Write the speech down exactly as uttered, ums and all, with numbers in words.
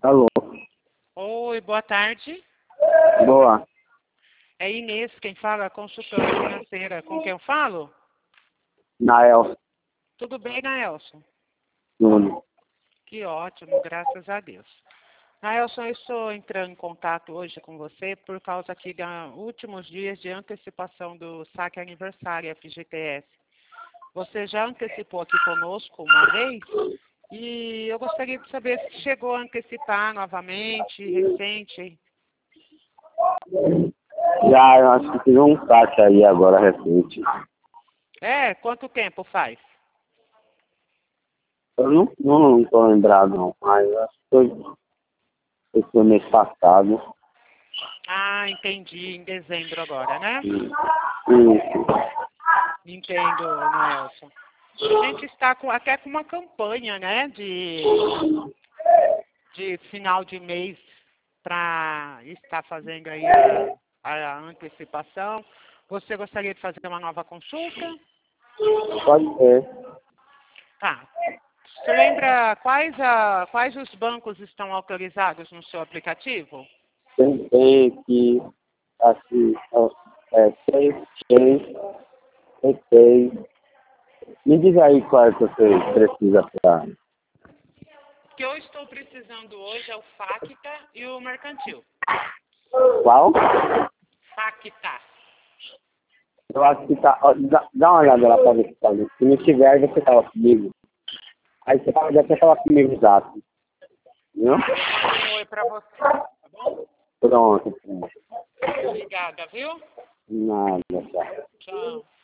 Alô. Oi, boa tarde. Boa. É Inês quem fala, consultora financeira. Com quem eu falo? Nael. Tudo bem, Naelson? Tudo. Que ótimo, graças a Deus. Naelson, eu estou entrando em contato hoje com você por causa aqui dos últimos dias de antecipação do saque aniversário F G T S. Você já antecipou aqui conosco uma vez? E eu gostaria de saber se chegou a antecipar novamente, recente. Já, eu acho que fiz um saque aí agora recente. É? Quanto tempo faz? Eu não, não, não tô lembrado não, mas eu acho que foi, foi foi mês passado. Ah, entendi. Em dezembro agora, né? Isso. Entendo, Naelson. A gente está com, até com uma campanha, né, de, de final de mês para estar fazendo aí a, a antecipação. Você gostaria de fazer uma nova consulta? Pode ser. Tá. Você lembra quais, a, quais os bancos estão autorizados no seu aplicativo? Tem, tem que, assim, é, seis, seis, seis, seis. Me diz aí qual é que você precisa pra... O que eu estou precisando hoje é o Facta e o Mercantil. Qual? Facta. Eu acho que tá... Ó, dá, dá uma olhada lá pra ver se tá ali. Se não tiver, você fala comigo. Aí você fala, já até falar comigo exato. Viu? Eu mando um oi para você, tá bom? Pronto. Obrigada, viu? Nada, tá. Tchau.